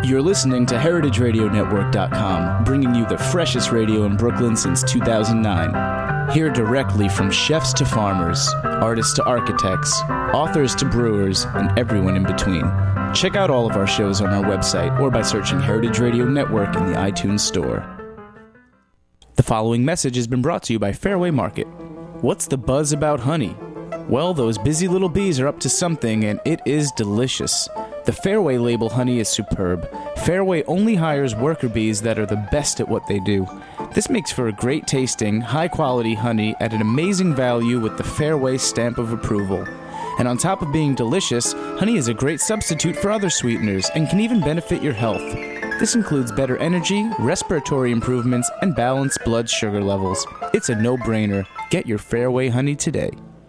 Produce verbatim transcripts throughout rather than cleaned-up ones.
You're listening to Heritage Radio Network dot com, bringing you the freshest radio in Brooklyn since two thousand nine. Hear directly from chefs to farmers, artists to architects, authors to brewers, and everyone in between. Check out all of our shows on our website or by searching Heritage Radio Network in the iTunes Store. The following message has been brought to you by Fairway Market. What's the buzz about honey? Well, those busy little bees are up to something, and it is delicious. The Fairway label honey is superb. Fairway only hires worker bees that are the best at what they do. This makes for a great tasting, high quality honey at an amazing value with the Fairway stamp of approval. And on top of being delicious, honey is a great substitute for other sweeteners and can even benefit your health. This includes better energy, respiratory improvements, and balanced blood sugar levels. It's a no-brainer. Get your Fairway honey today.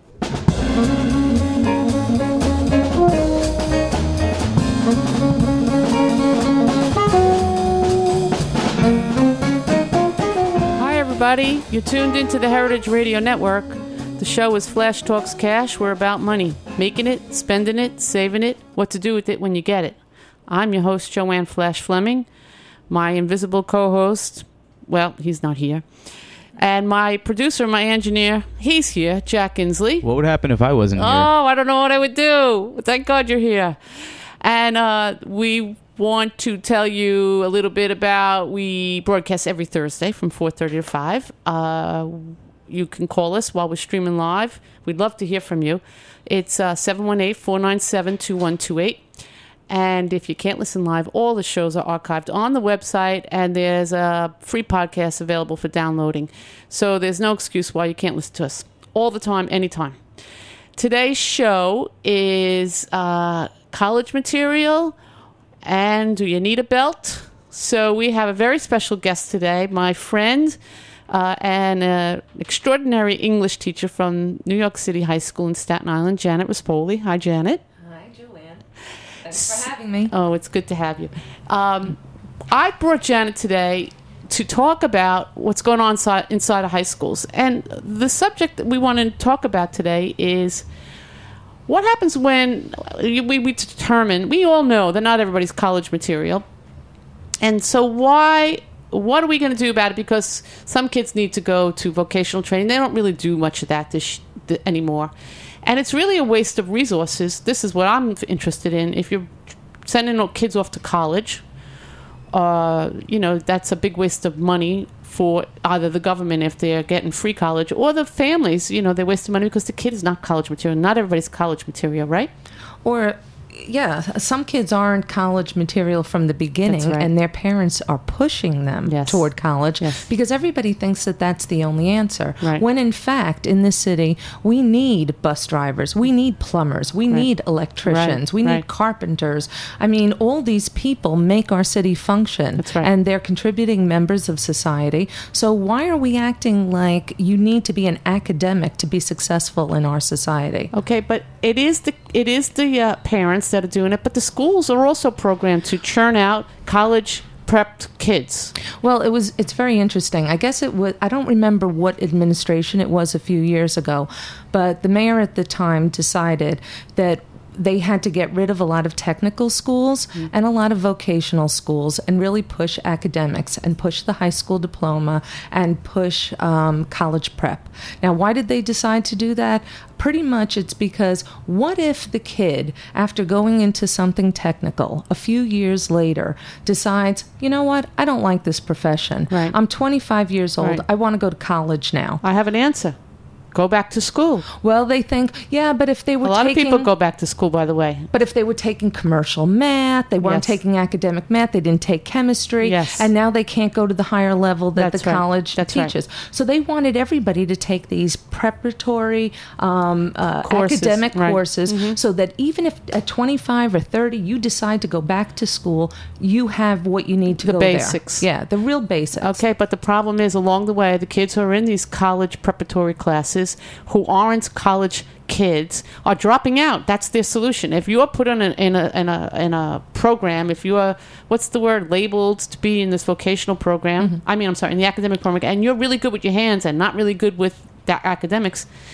Everybody, you're tuned into the Heritage Radio Network. The show is Flash Talks Cash. We're about money, making it, spending it, saving it, what to do with it when you get it. I'm your host, Joanne Flash Fleming. My invisible co-host, well, he's not here. And my producer, my engineer, he's here, Jack Inslee. What would happen if I wasn't here? Oh, I don't know what I would do. Thank God you're here. And uh, we want to tell you a little bit about, we broadcast every Thursday from four thirty to five. Uh, you can call us while we're streaming live. We'd love to hear from you. It's uh, seven one eight, four nine seven, two one two eight. And if you can't listen live, all the shows are archived on the website, and there's a free podcast available for downloading. So there's no excuse why you can't listen to us. All the time, anytime. Today's show is uh, college material. And do you need a belt? So we have a very special guest today, my friend uh, and an extraordinary English teacher from New York City High School in Staten Island, Janet Rispoli. Hi, Janet. Hi, Joanne. Thanks for having me. Oh, it's good to have you. Um, I brought Janet today to talk about what's going on inside, inside of high schools. And the subject that we want to talk about today is what happens when we, we determine, we all know that not everybody's college material. And so why, what are we going to do about it? Because some kids need to go to vocational training. They don't really do much of that this, th- anymore. And it's really a waste of resources. This is what I'm interested in. If you're sending kids off to college, uh, you know, that's a big waste of money for either the government if they're getting free college, or the families, you know, they're wasting money because the kid is not college material. Not everybody's college material, right? Or, yeah, some kids aren't college material from the beginning, right. And their parents are pushing them yes. toward college yes. because everybody thinks that that's the only answer. Right. When, in fact, in this city, we need bus drivers, we need plumbers, we right. need electricians, right. we need right. carpenters. I mean, all these people make our city function, that's right. and they're contributing members of society. So why are we acting like you need to be an academic to be successful in our society? Okay, but it is the it is the uh, parents that are doing it, but the schools are also programmed to churn out college prepped kids. Well, it was it's very interesting. I guess it was I don't remember what administration it was a few years ago, but the mayor at the time decided that they had to get rid of a lot of technical schools mm. and a lot of vocational schools and really push academics and push the high school diploma and push um, college prep. Now, why did they decide to do that? Pretty much it's because what if the kid, after going into something technical, a few years later, decides, you know what, I don't like this profession. Right. I'm twenty-five years old. Right. I want to go to college now. I have an answer. Go back to school. Well, they think, yeah, but if they were a lot taking, of people go back to school, by the way. But if they were taking commercial math, they weren't yes. taking academic math, they didn't take chemistry, yes. and now they can't go to the higher level that That's the right. college That's teaches. Right. So they wanted everybody to take these preparatory um, uh, courses. academic right. courses mm-hmm. so that even if at twenty-five or thirty you decide to go back to school, you have what you need to the go basics. there. Yeah, the real basics. Okay, but the problem is along the way, the kids who are in these college preparatory classes who aren't college kids are dropping out. That's their solution. If you are put on a, in a in a in a program, if you are what's the word labeled to be in this vocational program, mm-hmm. I mean, I'm sorry, in the academic program, and you're really good with your hands and not really good with the academics,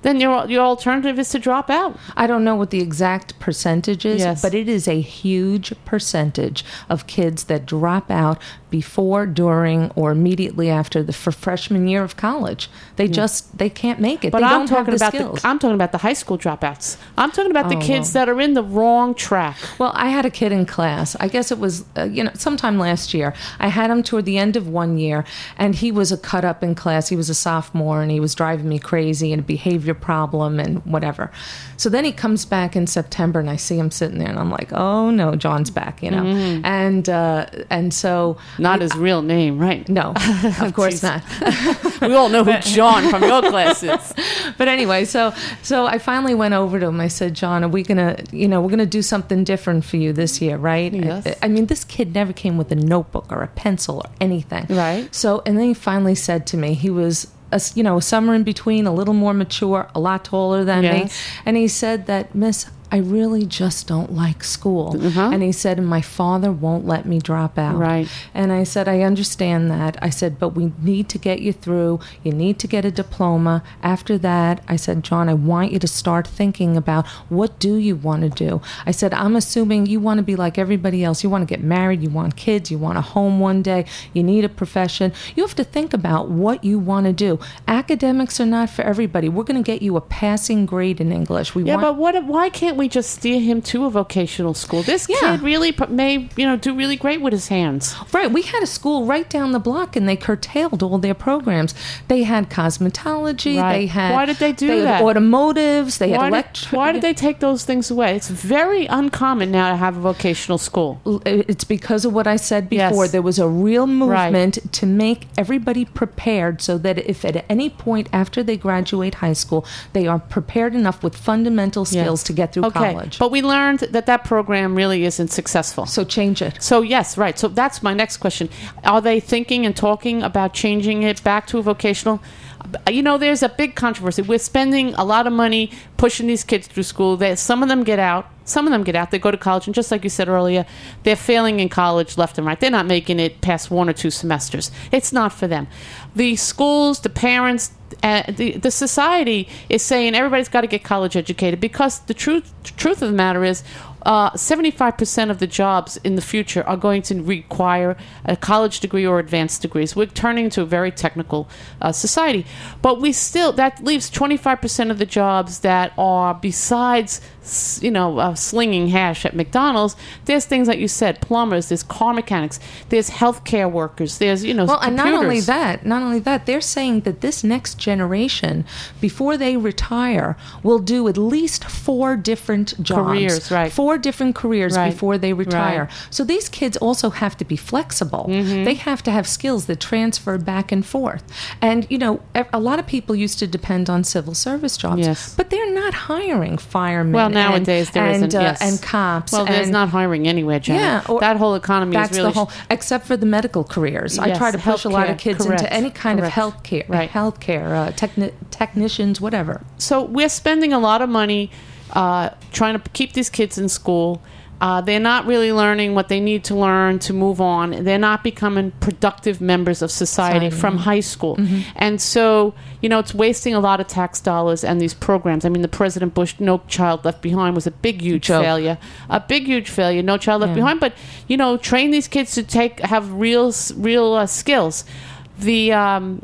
then your your alternative is to drop out. I don't know what the exact percentage is, Yes. but it is a huge percentage of kids that drop out before, during, or immediately after the for freshman year of college. They just they can't make it. But they I'm don't talking have the about skills. the I'm talking about the high school dropouts. I'm talking about the Oh, kids well. that are in the wrong track. Well, I had a kid in class. I guess it was, uh, you know, sometime last year. I had him toward the end of one year, and he was a cut up in class. He was a sophomore, and he was driving me crazy and a behavior problem and whatever. So then he comes back in September, and I see him sitting there, and I'm like, oh no, John's back, you know. Mm-hmm. And uh, and so Not I- his real name, right? no, of course Jeez. not. We all know who John from your class is. But anyway, so so I finally went over to him. I said, John, are we gonna, you know, we're gonna do something different for you this year, right? Yes. I, I mean, this kid never came with a notebook or a pencil or anything. Right. So, and then he finally said to me, he was, a, you know, somewhere in between, a little more mature, a lot taller than me, Yes. and he said that, Miss, I really just don't like school. Uh-huh. And he said, my father won't let me drop out. Right. And I said, I understand that. I said, but we need to get you through. You need to get a diploma. After that, I said, John, I want you to start thinking about what do you want to do. I said, I'm assuming you want to be like everybody else. You want to get married. You want kids. You want a home one day. You need a profession. You have to think about what you want to do. Academics are not for everybody. We're going to get you a passing grade in English. We Yeah, want but what? Why can't we just steer him to a vocational school? This Yeah. kid really p- may, you know, do really great with his hands. Right. We had a school right down the block, and they curtailed all their programs. They had cosmetology. Right. They had. Why did they do they that? Had automotives. They Why had did, electric. why did they take those things away? It's very uncommon now to have a vocational school. It's because of what I said before. Yes. There was a real Right. movement to make everybody prepared so that if at any point after they graduate high school, they are prepared enough with fundamental skills Yes. to get through Okay, college. but we learned that that program really isn't successful. So change it. So yes, right. So that's my next question. Are they thinking and talking about changing it back to a vocational? You know, there's a big controversy. We're spending a lot of money pushing these kids through school. They, some of them get out. Some of them get out. They go to college, and just like you said earlier, they're failing in college left and right. They're not making it past one or two semesters. It's not for them. The schools, the parents, uh, the the society is saying everybody's got to get college educated because the truth truth of the matter is, uh, seventy-five percent of the jobs in the future are going to require a college degree or advanced degrees. We're turning to a very technical uh, society. But we still, that leaves twenty-five percent of the jobs that are besides, s- you know, uh, slinging hash at McDonald's. There's things like you said, plumbers, there's car mechanics, there's healthcare workers, there's, you know, Well, and not only computers. that, not only that, they're saying that this next generation, before they retire, will do at least four different jobs. Careers, right. Four different careers Right. before they retire. Right. So these kids also have to be flexible. Mm-hmm. They have to have skills that transfer back and forth. And, you know, e- a lot of people used to depend on civil service jobs. Yes. But they're not hiring firemen. Well, and- nowadays there and, isn't, uh, yes. and cops. Well, there's and- not hiring anywhere, Jenna. Yeah, or- that whole economy That's is really the whole, except for the medical careers. I Yes, try to push a lot of healthcare, kids correct, into any kind correct. of healthcare, Right. healthcare, uh, techni- technicians, whatever. So we're spending a lot of money uh, trying to keep these kids in school. Uh, they're not really learning what they need to learn to move on. They're not becoming productive members of society Society, from yeah. high school. And so, you know, it's wasting a lot of tax dollars and these programs. I mean, the President Bush No Child Left Behind was a big, huge Joke. failure. A big, huge failure. No Child Left Yeah. Behind. But, you know, train these kids to take have real, s- real uh, skills. The, um,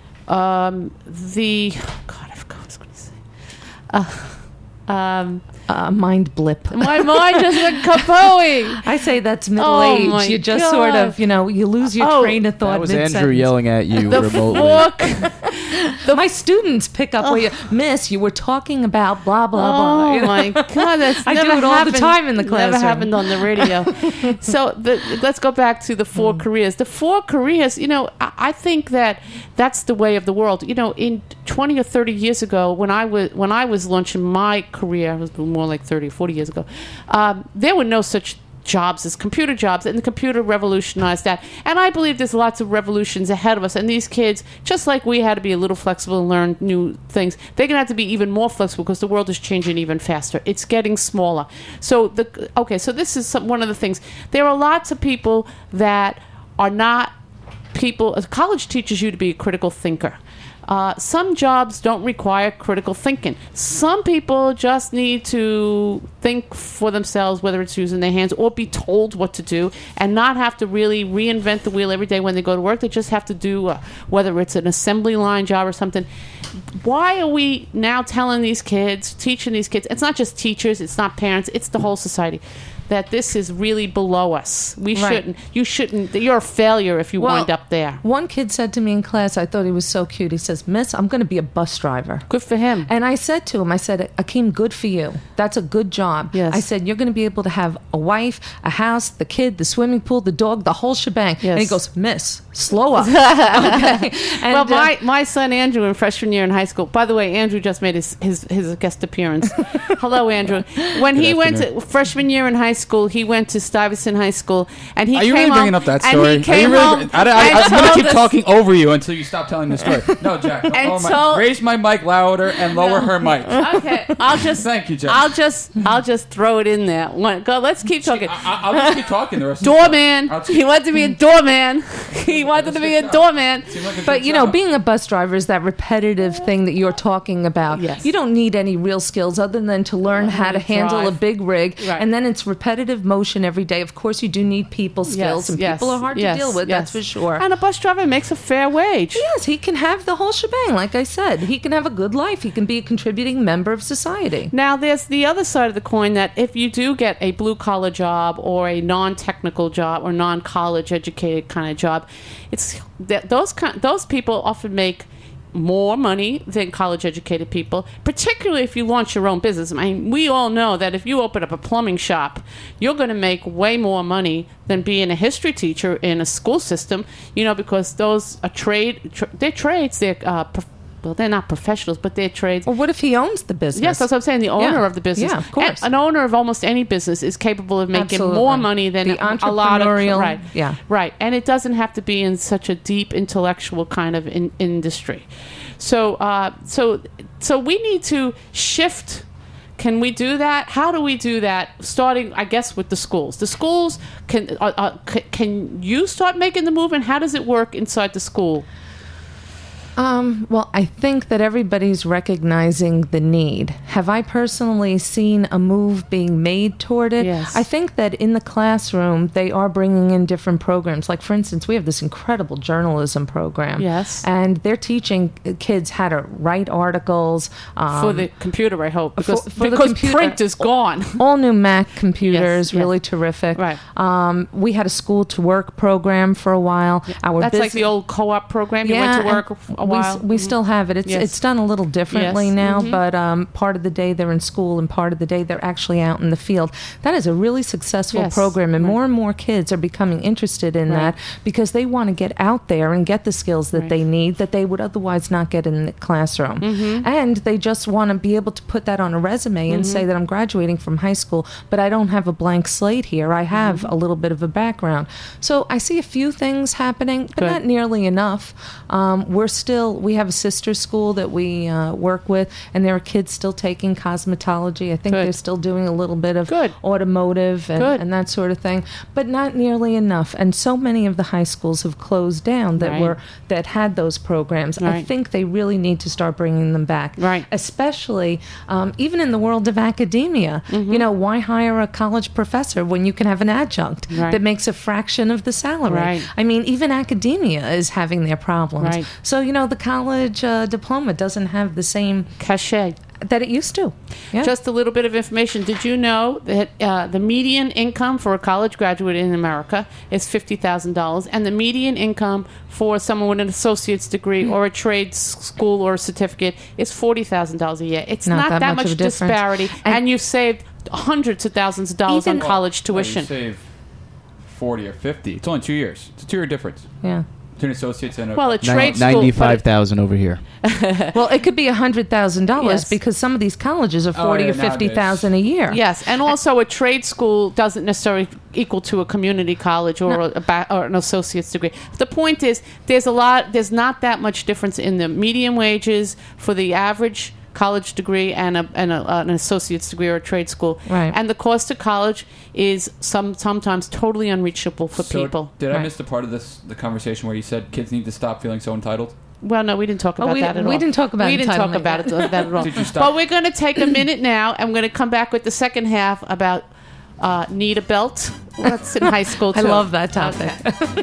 um, the, oh God, I forgot what I was going to say. Uh, um, Uh, mind blip. my mind just went kapoing. I say that's middle Oh, age. my You just God. sort of, you know, you lose your Oh, train of thought. That was mid-sentence. Andrew yelling at you The remotely. fork. My students pick up where you, Miss, you were talking about blah, blah, blah. Oh You know? my God, that's I do never it all the happened- time in the Never classroom. happened on the radio. So the, let's go back to the four Mm. careers. The four careers, you know, I, I think that that's the way of the world. You know, in twenty or thirty years ago, when I was when I was launching my career, it was more like thirty or forty years ago. Um, there were no such jobs as computer jobs, and the computer revolutionized that. And I believe there's lots of revolutions ahead of us, and these kids, just like we had to be a little flexible and learn new things, they're going to have to be even more flexible because the world is changing even faster. It's getting smaller. So the okay, so this is some, one of the things. There are lots of people that are not people. College teaches you to be a critical thinker. Uh, some jobs don't require critical thinking. Some people just need to think for themselves, whether it's using their hands or be told what to do, and not have to really reinvent the wheel every day when they go to work. They just have to do, uh, whether it's an assembly line job or something. Why are we now telling these kids, teaching these kids, it's not just teachers, it's not parents, it's the whole society, that this is really below us. We Right. shouldn't, you shouldn't, you're a failure if you Well, wind up there. One kid said to me in class, I thought he was so cute. He says, Miss, I'm going to be a bus driver. Good for him. And I said to him, I said, Akeem, good for you. That's a good job. Yes. I said, you're going to be able to have a wife, a house, the kid, the swimming pool, the dog, the whole shebang. Yes. And he goes, Miss, slow up. Okay. And, well, uh, my, my son Andrew in freshman year in high school, by the way, Andrew just made his, his, his guest appearance. Hello, Andrew. When he went to freshman year in high school, he went to Stuyvesant High School, and he Are you came really bringing home, up that and story? he came Are you really, home I, I, I, and I'm going to told keep us- talking over you until you stop telling the story. No, Jack. Don't And lower my- told- raise my mic louder and lower her mic. Okay, I'll just Thank you, Jack. I'll just I'll just throw it in there. One- Go, let's keep talking. I, I'll just keep talking the rest of the Doorman. I'll just- He wanted to be a doorman. He wanted to be a doorman. Seemed like a But, good you know, job. being a bus driver is that repetitive thing that you're talking about. Yes. You don't need any real skills other than to learn how to to handle a drive. big rig. Right. And then it's repetitive motion every day. Of course, you do need people skills, Yes, and yes, people are hard yes, to deal with, yes. that's for sure. And a bus driver makes a fair wage. Yes, he can have the whole shebang, like I said. He can have a good life. He can be a contributing member of society. Now, there's the other side of the coin that if you do get a blue-collar job or a non-technical job or non-college educated kind of job, it's that those kind, those people often make more money than college educated people, particularly if you launch your own business. I mean, we all know that if you open up a plumbing shop, you're going to make way more money than being a history teacher in a school system, you know, because those are trade, tr- they're trades, they're, uh, prof- well, they're not professionals, but they're trades. Or what if he owns the business? Yes, that's what I'm saying. The owner Yeah. of the business, Yeah, of course. an owner of almost any business is capable of making Absolutely. more money than The a lot of entrepreneurial- right. yeah. right. And it doesn't have to be in such a deep intellectual kind of in, industry. So, uh, so, so we need to shift. Can we do that? How do we do that? Starting, I guess, with the schools. The schools can. Uh, uh, c- can you start making the move? And how does it work inside the school? Um, well, I think that everybody's recognizing the need. Have I personally seen a move being made toward it? Yes. I think that in the classroom, they are bringing in different programs. Like, for instance, we have this incredible journalism program. Yes. And they're teaching kids how to write articles. Um, For the computer, I hope, because, for the because computer- print is gone. all new Mac computers, Yes, yes. really terrific. Right. Um, we had a school to work program for a while. Our That's like business- the old co-op program. You went to work and a we, while. s- we still have it. It's Yes. it's done a little differently Yes. now, Mhm. but um, part of the day they're in school and part of the day they're actually out in the field. That is a really successful Yes. program, and Right. more and more kids are becoming interested in Right. that because they want to get out there and get the skills that Right. they need that they would otherwise not get in the classroom. Mm-hmm. And they just want to be able to put that on a resume and Mm-hmm. say that I'm graduating from high school, but I don't have a blank slate here. I have Mm-hmm. a little bit of a background. So I see a few things happening, but Good. not nearly enough. Um, we're still, we have a sister school that we uh, work with, and there are kids still taking cosmetology. I think Good. they're still doing a little bit of Good. automotive and, Good. and that sort of thing, but not nearly enough. And so many of the high schools have closed down that Right. were that had those programs. I Right. think they really need to start bringing them back. Right. Especially um, even in the world of academia. Mm-hmm. You know, why hire a college professor when you can have an adjunct Right. that makes a fraction of the salary? Right. I mean, even academia is having their problems. Right. So, you know, the college uh, diploma doesn't have the same Cachet. that it used to. Yeah. Just a little bit of information. Did you know that uh, the median income for a college graduate in America is fifty thousand dollars, and the median income for someone with an associate's degree or a trade s- school or a certificate is forty thousand dollars a year? It's Not not, that that, much much, of a difference. disparity, And- and, you've saved hundreds of thousands of dollars Even- on college Well, tuition. you save forty or fifty. It's only two years. It's a two-year difference yeah. between associates and a. Well, a trade school, ninety-five thousand over here. Well, it could be a hundred thousand dollars Yes. because some of these colleges are Oh, forty yeah, or fifty thousand a nowadays. year. yes, and also a trade school doesn't necessarily equal to a community college or, a, ba- or an associate's degree. The point is, there's a lot. There's not that much difference in the median wages for the average college degree and, a, and a, uh, an associate's degree or a trade school. Right. And the cost of college is some sometimes totally unreachable for So people. Did I Right. miss the part of this the conversation where you said kids need to stop feeling so entitled? Well, no, we didn't talk about we- that at we all. didn't talk about We didn't talk entitlement about it, that at all. Did you stop? But we're going to take a minute now, and we're going to come back with the second half about uh, need a belt. That's in high school, too. I love that topic. Okay.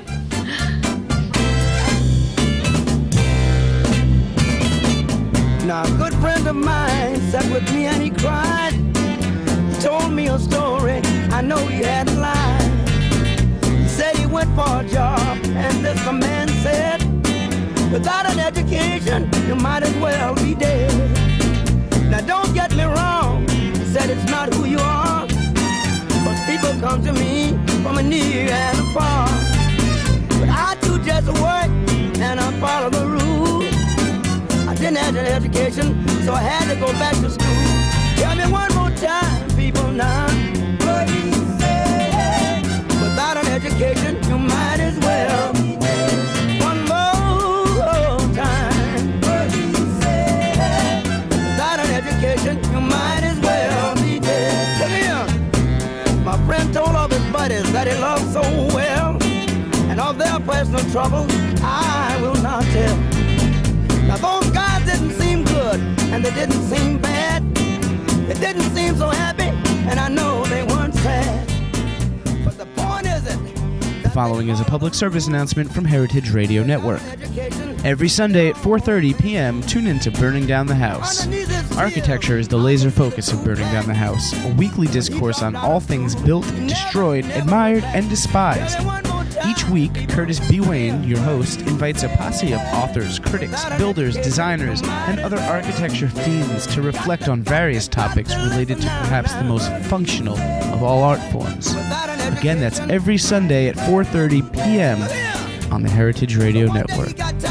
Now, a good friend of mine sat with me and he cried. He told me a story, I know he hadn't lied. He said he went for a job, and this the man said, without an education, you might as well be dead. Now, don't get me wrong, he said it's not who you are, but people come to me from a near and a far. But I do just work, and I follow the rules. I didn't have an education, so I had to go back to school. Tell me one more time, people now. What he said. Without an education, you might as well. One more time. What he said. Without an education, you might as well be dead. Look here. My friend told all his buddies that he loved so well, and of their personal troubles, I will not tell. Now those guys didn't seem good, and they didn't seem bad. They didn't seem so happy, and I know they weren't sad. But the point isn't. The following is a public service announcement from Heritage Radio Network. Every Sunday at four thirty p.m., tune in to Burning Down the House. Architecture is the laser focus of Burning Down the House, a weekly discourse on all things built, destroyed, admired, and despised. Each week, Curtis B. Wayne, your host, invites a posse of authors, critics, builders, designers, and other architecture fiends to reflect on various topics related to perhaps the most functional of all art forms. Again, that's every Sunday at four thirty p.m. on the Heritage Radio Network.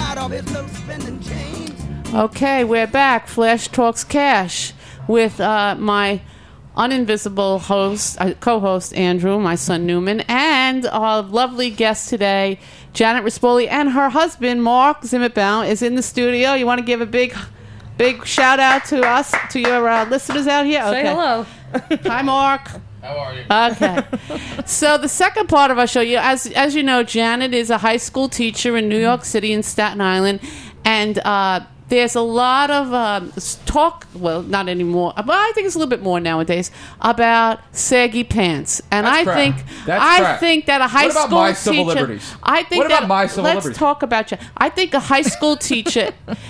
Okay, we're back. Flash Talks Cash with uh, my uninvisible host, uh, co-host Andrew, my son Newman, and our lovely guest today, Janet Rispoli, and her husband Mark Zimmerbaum is in the studio. You want to give a big, big shout out to us, to your uh, listeners out here? Say Okay. hello. Hi, Mark. How are you? Okay. So the second part of our show, you, as as you know, Janet is a high school teacher in New York City in Staten Island, and uh, there's a lot of um, talk, well, not anymore, but I think it's a little bit more nowadays, about saggy pants. And That's I crap. think That's I crap. think that a high What about school my civil teacher, liberties? I think What about that my civil let's liberties? talk about you. I think a high school teacher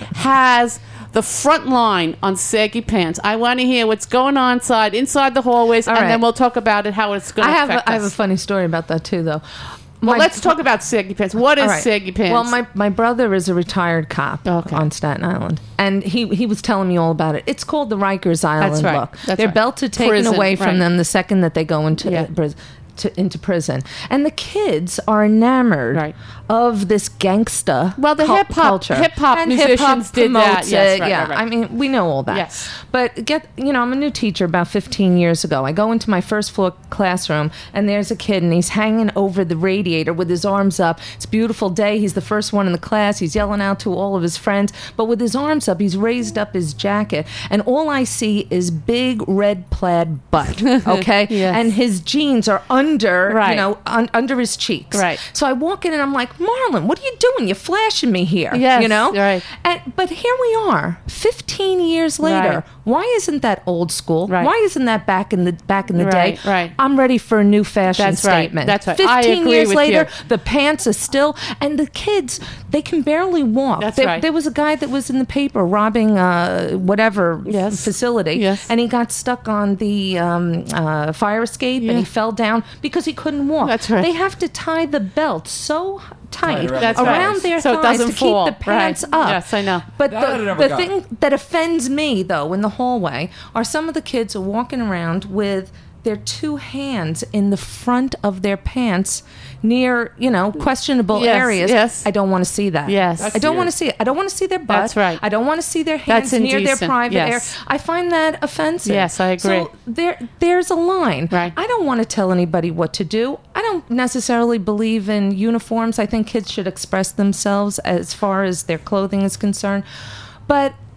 has the front line on saggy pants. I want to hear what's going on inside inside the hallways, All and right. then we'll talk about it, how it's going I to have affect a, I have a us. funny story about that too, though. Well, My- let's talk about saggy pants. What is All right. saggy pants? Well, my, my brother is a retired cop Okay. on Staten Island, and he, he was telling me all about it. It's called the Rikers Island That's right. look. That's Their right. belts are taken Prison, away from right. them the second that they go into Yeah. prison. To, into prison, and the kids are enamored Right. of this gangsta Well, the cul- hip-hop- culture. hip-hop And musicians hip-hop did that. promotes Yes, it. right, yeah, right, right. I mean, we know all that. Yes. But get you know, I'm a new teacher about fifteen years ago. I go into my first floor classroom, and there's a kid, and he's hanging over the radiator with his arms up. It's a beautiful day. He's the first one in the class. He's yelling out to all of his friends, but with his arms up, he's raised up his jacket, and all I see is big red plaid butt. Okay, Yes. and his jeans are under, Right. you know, un- under his cheeks. Right. So I walk in, and I'm like, Marlon, what are you doing? You're flashing me here. Yes, you know. right. And, but here we are, fifteen years later. Right. Why isn't that old school? Right. Why isn't that back in the back in the Right, day? right. I'm ready for a new fashion That's right, statement. that's right. I Fifteen agree years with later, you. the pants are still, and the kids, they can barely walk. That's there, right. there was a guy that was in the paper robbing uh, whatever Yes. facility, Yes. and he got stuck on the um, uh, fire escape, Yeah. and he fell down because he couldn't walk. That's right. They have to tie the belt so tight around That's the right. around their So it thighs doesn't to fall. keep the pants Right. up. Yes, I know. But That I the, never the got. thing that offends me, though, in the hallway are some of the kids are walking around with their two hands in the front of their pants near, you know, questionable Yes, areas. yes. I don't want to see that. Yes. I That's don't want weird. to see it. I don't want to see their butt. That's right. I don't want to see their hands That's near their indecent. private Yes. area. I find that offensive. Yes, I agree. So there, there's a line. Right. I don't want to tell anybody what to do. I don't necessarily believe in uniforms. I think kids should express themselves as far as their clothing is concerned. But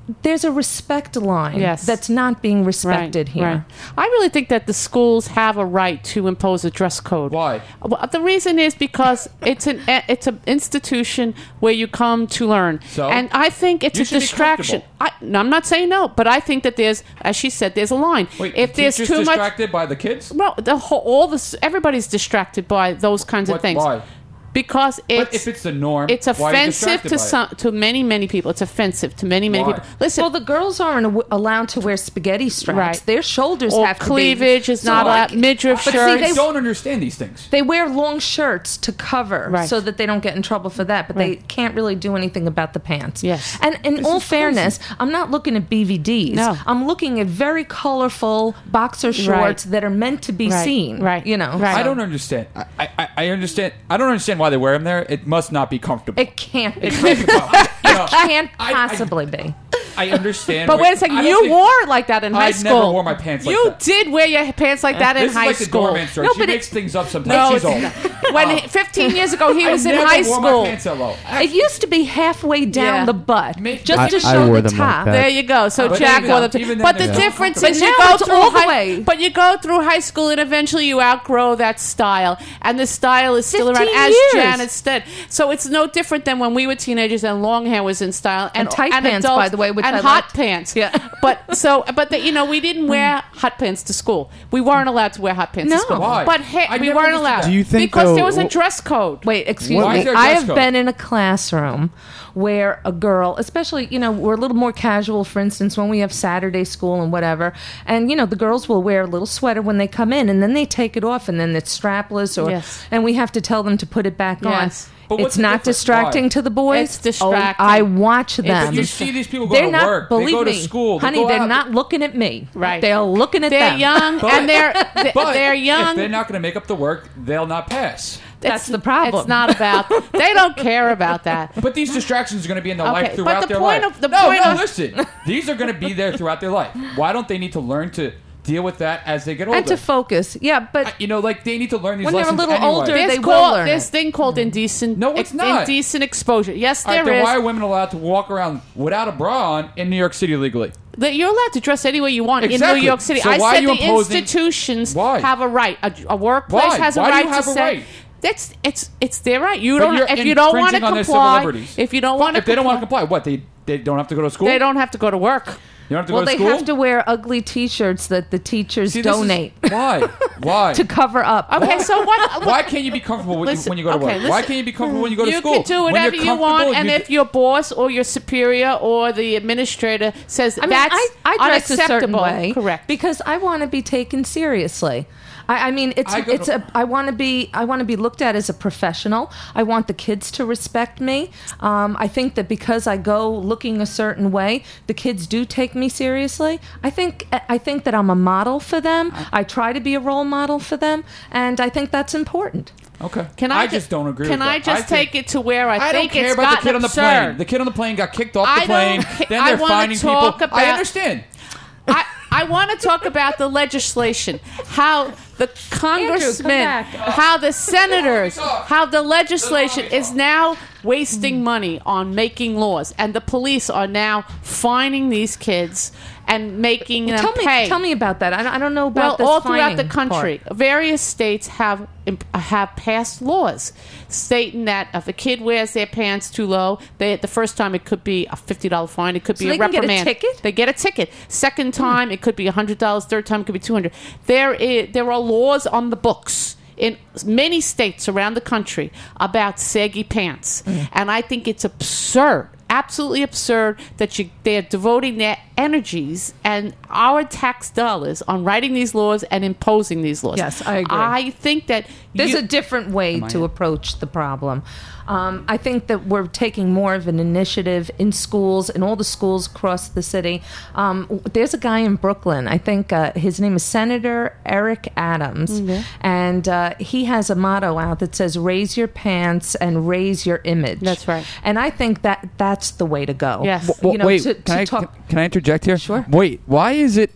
there's a respect line Yes. that's not being respected right, here. Right. I really think that the schools have a right to impose a dress code. Why? Well, the reason is because it's an it's an institution where you come to learn, So? and I think it's You a should be distraction. comfortable. I, no, I'm not saying no, but I think that there's, as she said, there's a line. Wait, if there's teachers too much, distracted by the kids? well, the whole, all this, everybody's distracted by those kinds of What- things. why? Because it's But if it's the norm, it's why are you offensive distracted to by it? some to many many people. It's offensive to many many Why? people. Listen, Well, the girls aren't aw- allowed to wear spaghetti straps. Right. Their shoulders or have to be... cleavage is So, not like, allowed. Midriff but see, shirts. I they- don't understand these things. They wear long shirts to cover Right. so that they don't get in trouble for that, but Right. they can't really do anything about the pants. Yes. And in This all is crazy. fairness, I'm not looking at B V Ds. No. I'm looking at very colorful boxer shorts that are meant to be Right. seen. Right. You know. Right. I don't understand. I, I, I understand. I don't understand why they wear them there. It must not be comfortable. It can't be. It can't be comfortable. You know, Can't I- I- possibly be. I understand. But what- wait a second, I don't you think- wore it like that in high I school. never wore my pants like you that. did wear your pants like that in This high is like the school. doorman story. No, she but it- makes things up sometimes. No, She's it's old. not. When he- fifteen years ago he I was in never high wore school. my pants that low. It used to be halfway down Yeah. the butt, Make- just I- to I show wore the them like top. that. There you go. So But Jack even wore then- them. even then But the it's- difference But is you now go it's through all the high, way. but you go through high school and eventually you outgrow that style, and the style is still around. fifteen As years. Janet said, so it's no different than when we were teenagers and long hair was in style, and, And tight pants, adults- by the way, which and I hot liked. pants. Yeah. But so, but the, you know, we didn't wear hot pants to school. We weren't allowed to wear hot pants No. to school. Why? But hey, I we never weren't understood allowed. that. Do you think, because though- there was a dress code? Wait, excuse Why is me. there a I dress have code? been in a classroom where a girl, especially, you know, we're a little more casual, for instance, when we have Saturday school and whatever. And, you know, the girls will wear a little sweater when they come in and then they take it off and then it's strapless or, Yes. and we have to tell them to put it back Yes. on. But what's It's the not difference? distracting Why? to the boys. It's distracting. Oh, I watch them. It's But you see these people go they're to not, work. believe They go to me, school. They honey. go They're out. not looking at me. Right. They're looking at They're them. young But- and they're they- But they're young. if they're not going to make up the work, they'll not pass. That's It's- the problem. It's not about. They don't care about that. But these distractions are going to be in their Okay, life but throughout the their point life. of- the no, point no, of- listen. These are going to be there throughout their life. Why don't they need to learn to deal with that as they get older? And to focus. Yeah, but I- you know, like they need to learn these When they're a lessons little anyway. older, There's they will called learn this it. thing called indecent. No, it's not. indecent exposure. Yes, All right, there then is. why are women allowed to walk around without a bra on in New York City legally? That you're allowed to dress any way you want in Exactly. New York City. So I why said are you the imposing- institutions Why? have a right. A, a workplace Why? has a Why do right you have to a say. right? That's it's it's their right. You But don't you're if you don't want to infringing on their civil comply. liberties. If you don't Fine, want to, if they don't want to comply, what they they don't have to go to school. they don't have to go to work. You don't have to well, go to they school. have to wear ugly T-shirts that the teachers See, this is- donate Why? Why? to cover up. Okay, so what? Why can't you be comfortable when, Listen, you, when you go to okay, work? listen. Why can't you be comfortable when you go to You school? can do When whatever you're you want, comfortable, and you if d- your boss or your superior or the administrator says I mean, that's I, I dress a certain unacceptable, way, correct? Because I want to be taken seriously. I, I mean, it's I go it's to- a. I want to be. I want to be looked at as a professional. I want the kids to respect me. Um, I think that because I go looking a certain way, the kids do take me seriously. I think. I think that I'm a model for them. I try to be a role model for them, and I think that's important. Okay. Can I, I ju- just don't agree Can with I that. just I think- take it to where I, I don't think care it's about the gotten kid on the absurd. plane. The kid on the plane got kicked off I the plane. don't ca- Then I they're wanna finding talk people. about- I understand. I, I want to talk about the legislation, how the congressmen, back. how the senators, how the legislation is now wasting money on making laws, and the police are now fining these kids and making them tell me. pay. Tell me about that. I don't, I don't know Well, about this all throughout the fining country, part. various states have imp- have passed laws stating that if a kid wears their pants too low, they the first time it could be a fifty dollar fine, it could So be they a can get a reprimand. ticket? They get a ticket. Second time, it could be a hundred dollars. Third time, it could be two hundred. There is there are laws on the books in many states around the country about saggy pants, and I think it's absurd. Absolutely absurd that you, they're devoting their energies and our tax dollars on writing these laws and imposing these laws. Yes, I agree. I think that There's you, a different way to in? approach the problem. Um, I think that we're taking more of an initiative in schools, in all the schools across the city. Um, there's a guy in Brooklyn, I think uh, his name is Senator Eric Adams, and uh, he has a motto out that says, raise your pants and raise your image. That's right. And I think that that's the way to go. Yes. Well, You know, wait, to- can, to I, talk- can, can I interject here? Sure. Wait, why is it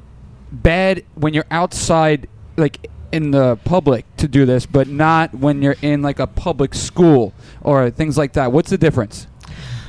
bad when you're outside, like in the public, to do this, but not when you're in like a public school or things like that? What's the difference?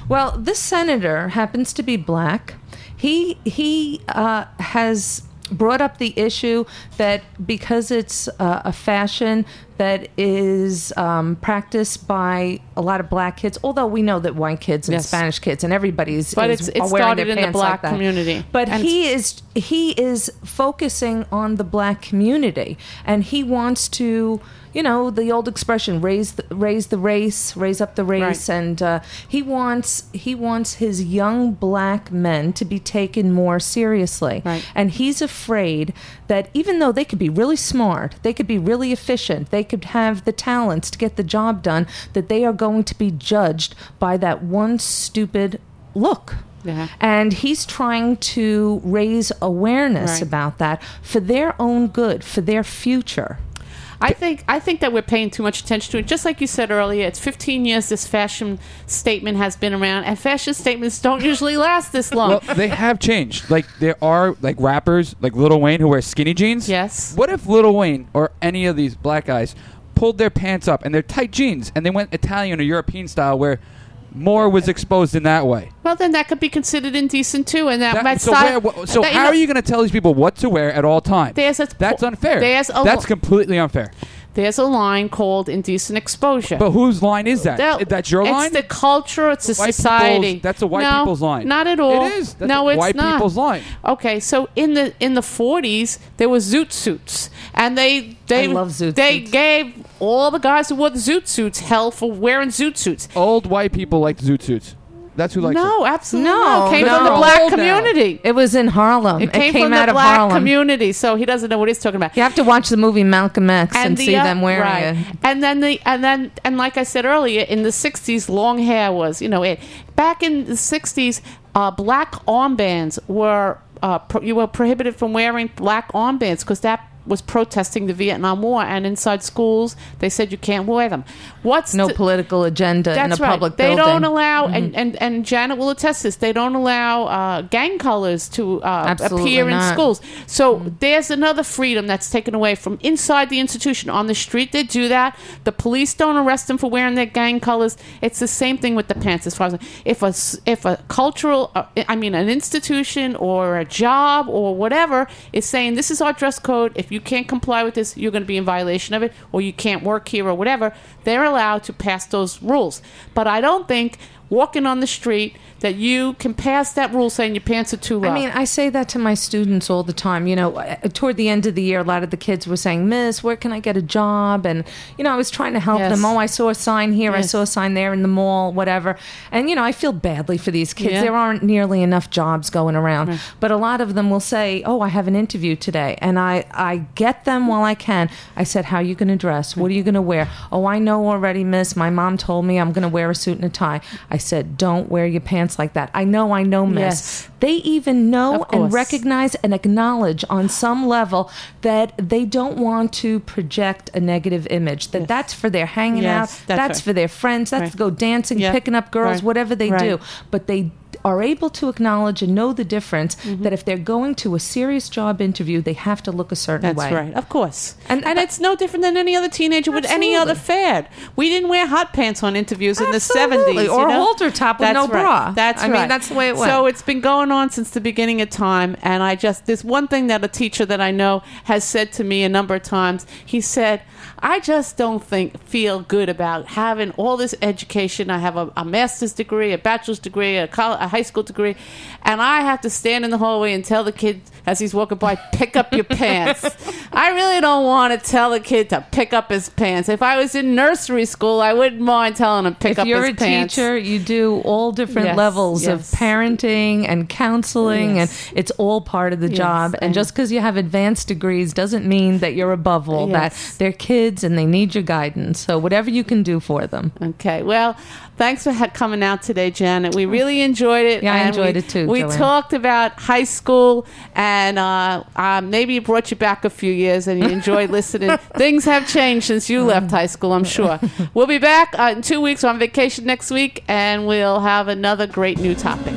Well, this senator happens to be black. He he uh, has brought up the issue that because it's uh, a fashion that is um, practiced by a lot of black kids, although we know that white kids and Yes. Spanish kids and everybody's But is it's- it wearing started their in the pants black like that. community. But And he is he is focusing on the black community, and he wants to, you know, the old expression, raise the, raise the race, raise up the race, Right. and uh, he wants he wants his young black men to be taken more seriously. Right. And he's afraid that even though they could be really smart, they could be really efficient, they could have the talents to get the job done, that they are going to be judged by that one stupid look. Yeah. And he's trying to raise awareness Right. about that for their own good, for their future. I think I think that we're paying too much attention to it. Just like you said earlier, it's fifteen years this fashion statement has been around, and fashion statements don't usually last this long. Well, they have changed. Like there are like rappers like Lil Wayne who wear skinny jeans. Yes. What if Lil Wayne or any of these black guys pulled their pants up and they're tight jeans and they went Italian or European style where more was exposed in that way? Well, then that could be considered indecent too, and that, That- might so start- where, wh- so that, how know, are you going to tell these people what to wear at all times? There's a- That's unfair. there's a- That's completely unfair. There's a line called indecent exposure. But whose line is that? That- That's your it's line? It's the culture. It's the White society. people's- that's a white No, people's line. Not at all. It is. That's no, a it's white not. people's line. Okay, so in the in the forties, there was zoot suits, and they they I love zoot they suits. gave all the guys who wore the zoot suits hell for wearing zoot suits. Old white people like zoot suits. That's who likes No, it. absolutely No, not. It came no. from the They're black old now. community. It was in Harlem. It came, from out the of black Harlem. community, so he doesn't know what he's talking about. You have to watch the movie Malcolm X and, the, see uh, them wearing right. it. And then the and then and like I said earlier, in the sixties, long hair was you know it. Back in the sixties, uh, black armbands were uh, pro- you were prohibited from wearing black armbands because that was protesting the Vietnam War, and inside schools they said you can't wear them. What's No the- political agenda in a That's right. public They building. don't allow, and, and, and Janet will attest this, they don't allow uh, gang colors to uh, Absolutely appear in not. schools. So there's another freedom that's taken away from inside the institution. On the street, they do that. The police don't arrest them for wearing their gang colors. It's the same thing with the pants. As far as if a, s- if a cultural, uh, I mean, an institution or a job or whatever is saying this is our dress code, if you can't comply with this, you're going to be in violation of it, or you can't work here or whatever, they're allowed to pass those rules. But I don't think walking on the street that you can pass that rule saying your pants are too low. I mean, I say that to my students all the time. You know, uh, toward the end of the year, a lot of the kids were saying, Miss, where can I get a job? And, you know, I was trying to help Yes. them. Oh, I saw a sign here. I Yes. saw a sign there in the mall, whatever. And, you know, I feel badly for these kids. Yeah. There aren't nearly enough jobs going around. But a lot of them will say, oh, I have an interview today. And I, I get them while I can. I said, how are you going to dress? What are you going to wear? Oh, I know already, Miss. My mom told me I'm going to wear a suit and a tie. I said, don't wear your pants like that. I know, I know, Miss. Yes. They even know Of course. and recognize and acknowledge on some level that they don't want to project a negative image, that Yes. that's for their hanging Yes, out, that's that's, right. for their friends, that's Right. to go dancing, Yeah. picking up girls, Right. whatever they Right. do. But they are able to acknowledge and know the difference Mm-hmm. that if they're going to a serious job interview, they have to look a certain That's way. right, of course. And- And, and it's no different than any other teenager with any Absolutely. other fad. We didn't wear hot pants on interviews in the Absolutely. seventies. Or you a know? halter top with That's no right. bra. That's I mean, right. that's the way it went. So it's been going on since the beginning of time. And I just, there's one thing that a teacher that I know has said to me a number of times. He said, I just don't think, feel good about having all this education. I have a, a master's degree, a bachelor's degree, a, college, a high school degree, and I have to stand in the hallway and tell the kid as he's walking by, pick up your pants. I really don't want to tell a kid to pick up his pants. If I was in nursery school, I wouldn't mind telling him pick if up you're his a pants. teacher, you do all different Yes, levels of yes. parenting and counseling, Yes. and it's all part of the Yes, job. And and- just because you have advanced degrees doesn't mean that you're above all Yes. that. They're kids and they need your guidance. So whatever you can do for them. Okay, well, thanks for ha- coming out today, Janet. We really enjoyed it. Yeah, I and enjoyed we, it too, We Joanne. talked about high school, and uh, uh, maybe it brought you back a few years, and you enjoyed listening. Things have changed since you left high school, I'm sure. We'll be back uh, in two weeks. We're on vacation next week, and we'll have another great new topic.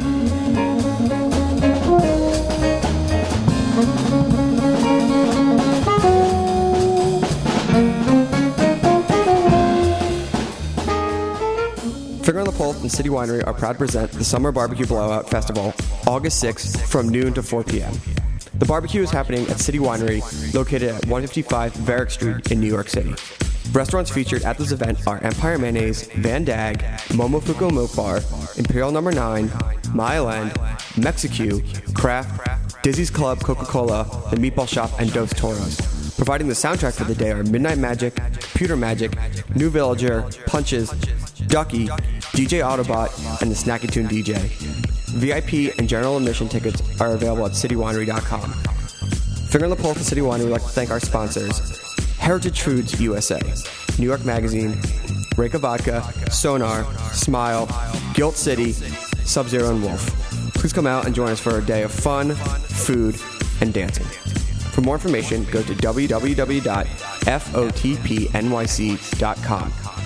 Finger on the Pulp and City Winery are proud to present the Summer Barbecue Blowout Festival, August sixth, from noon to four p.m. The barbecue is happening at City Winery, located at one fifty-five Varick Street in New York City. Restaurants featured at this event are Empire Mayonnaise, Van Dag, Momofuku Milk Bar, Imperial Number nine, Mile End, Mexicu, Kraft, Dizzy's Club, Coca-Cola, The Meatball Shop, and Dos Toros. Providing the soundtrack for the day are Midnight Magic, Computer Magic, New Villager, Punches, Ducky, D J Autobot, and the Snacky Tune D J. V I P and general admission tickets are available at city winery dot com. Finger on the pulse of City Winery, we'd like to thank our sponsors: Heritage Foods U S A, New York Magazine, Reyka Vodka, Sonar, Smile, Gilt City, Sub-Zero, and Wolf. Please come out and join us for a day of fun, food, and dancing. For more information, go to w w w dot f o t p n y c dot com.